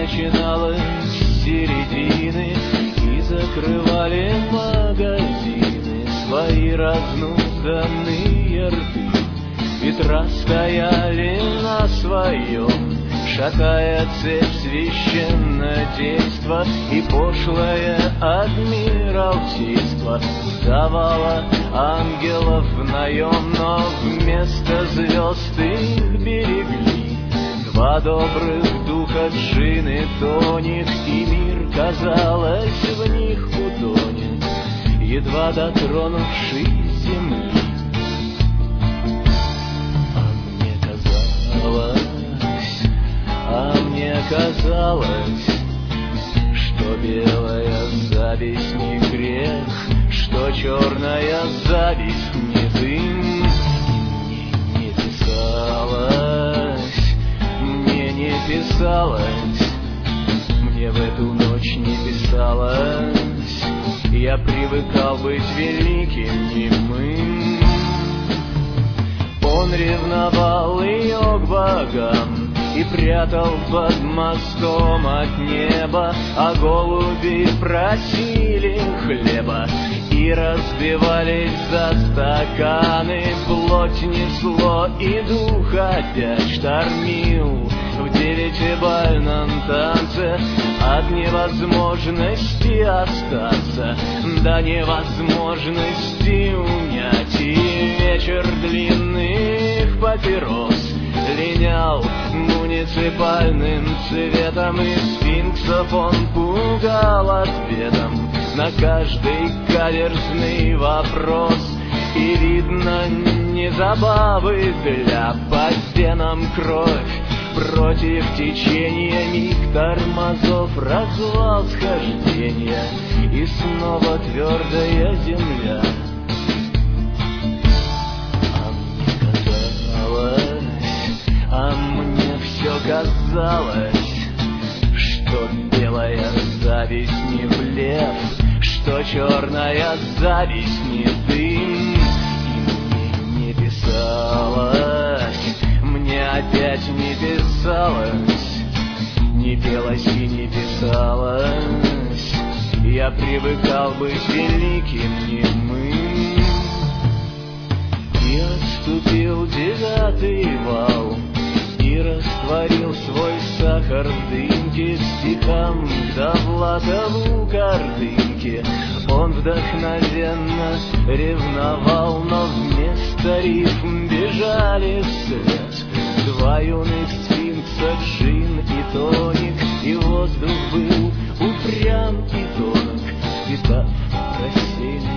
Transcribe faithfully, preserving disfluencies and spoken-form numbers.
начиналось с середины, и закрывали магазины свои разнузданные рты. Ветра стояли на своем, шатая цепь священнодейства, и пошлое адмиралтейство сдавало ангелов в наем, но вместо звезд их берегли два добрых духа, Джин и Тоник, и мир, казалось, в них утонет, едва дотронувшись земли. А мне казалось, что белая зависть не грех, что черная зависть не дым. И мне не писалось, мне не писалось, мне в эту ночь не писалось. Я привыкал быть великим немым. Он ревновал ее к богам и прятал под мостом от неба, а голуби просили хлеба и разбивались за стаканы. Плоть несло, и дух опять штормил в девятибальном танце от невозможности остаться до невозможности унять. И вечер длинных папирос линял муниципальным цветом, и сфинксов он пугал ответом на каждый каверзный вопрос. И видно, не забавы для по венам кровь, против течения миг тормозов, развал схождения, и снова твердая земля. А мне все казалось, что белая зависть не блеф, что черная зависть не дым. И мне не писалось, мне опять не писалось, не пелось и не писалось. Я привыкал быть великим немым. И отступил девятый вал, и растворил свой сахар в дымке, стихам Довлатову картинке. Он вдохновенно ревновал, но вместо рифм бежали вслед два юных сфинкса, Джин и Тоник. И воздух был упрям и тонок, витав рассеянный